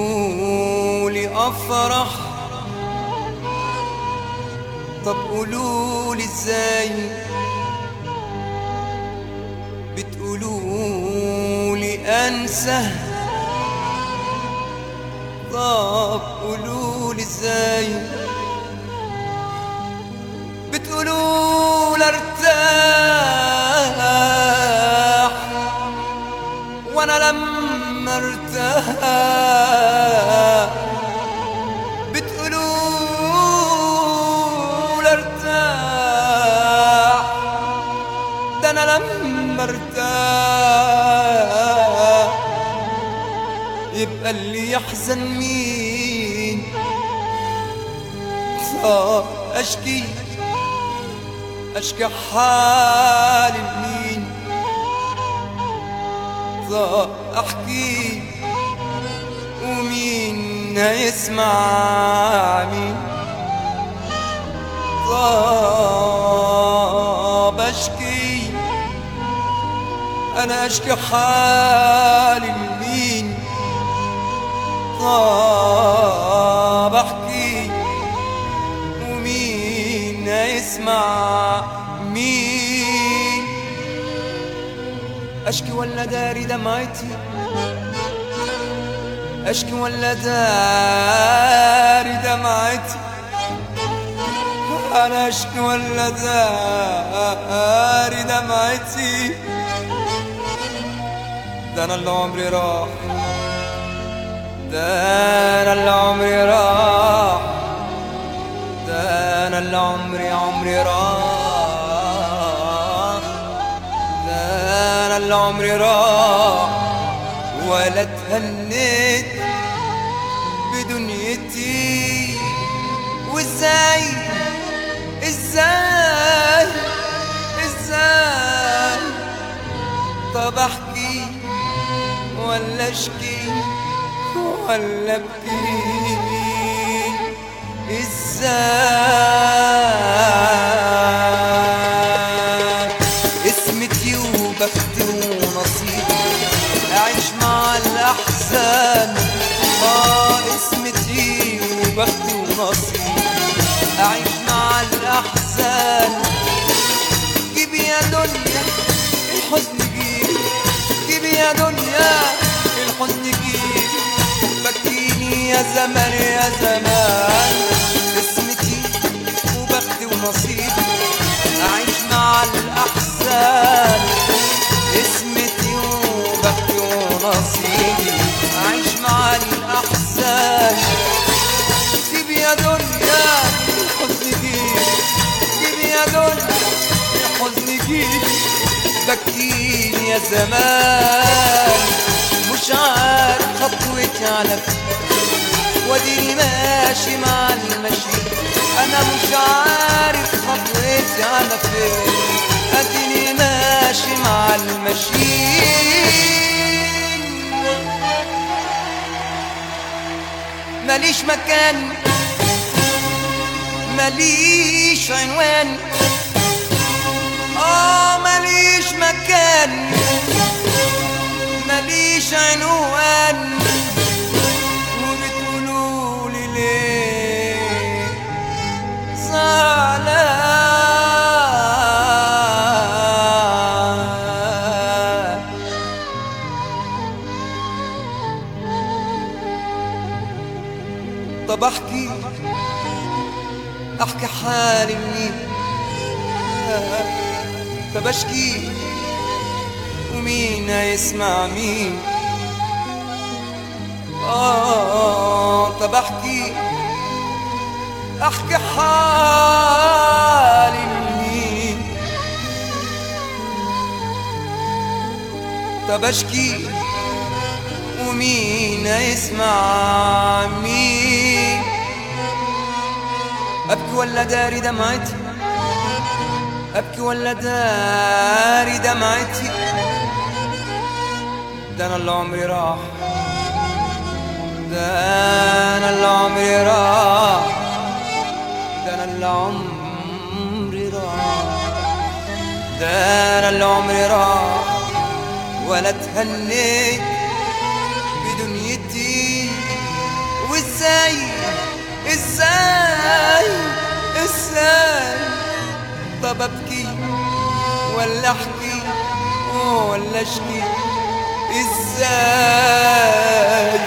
بتقولولي افرح، طب قولولي ازاي؟ بتقولولي انسى، طب قولولي ازاي؟ بتقولولي ارتاح، وانا لما ارتاح بتقولولي ارتاح، ده انا لما ارتاح يبقى اللي يحزن مين؟ اشكي حالي لمين؟ احكي ومين هيسمع مين؟ اشكي انا اشكي حالي لمين؟ احكي ومين هيسمع مين؟ اشكي ولا داري دمعتي؟ اشكي ولا داري دمعتي؟ انا اشكي ولا داري دمعتي؟ ده انا اللي عمري راح، ده انا اللي عمري راح، ده انا اللي عمري راح، ده انا اللي عمري راح ولا اتهنيت بدنيتي. وازاي ازاي ازاي؟ طب احكي ولا اشكي ولا ابكي؟ ازاي؟ اسمتي وبختي ونصيبي اعيش مع الاحزان. اسمتي وبختي ونصيبي اعيش مع الاحزان. جيبي يا دنيا الحزن جيبي، جيبي يا دنيا الحزن جيبي، بكيني يا زمان يا زمان. اسمتي وبختي ونصيبي اعيش مع الاحزان. اسمتي وبختي ونصيبي اعيش مع الاحزان. جيبي يا دنيا الحزن جيبي، جيبي يا دنيا الحزن جيبي، بكيني يا زمان. مش عارف خطوتي على فين واديني ماشي مع المشي. انا مش عارف خطوتي على فين اديني ماشي مع المشي. ماليش مكان ماليش عنوان، ماليش مكان ماليش عنوان. وبتقولولي ليه زعلان؟ طب احكي حالي منين؟ طب اشكي ومين هيسمع مين؟ طب احكي حالي لمين؟ طب اشكي ومين هيسمع مين؟ ابكي ولا داري دمعتي؟ ابكي ولا داري دمعتي؟ ده انا اللي عمري راح، ده انا اللي عمري راح، ده انا اللي عمري راح، ده انا اللي عمري راح ولا اتهنيت بدنيتي. ازاي؟ طب ابكي ولا احكي ولا اشكي ازاي؟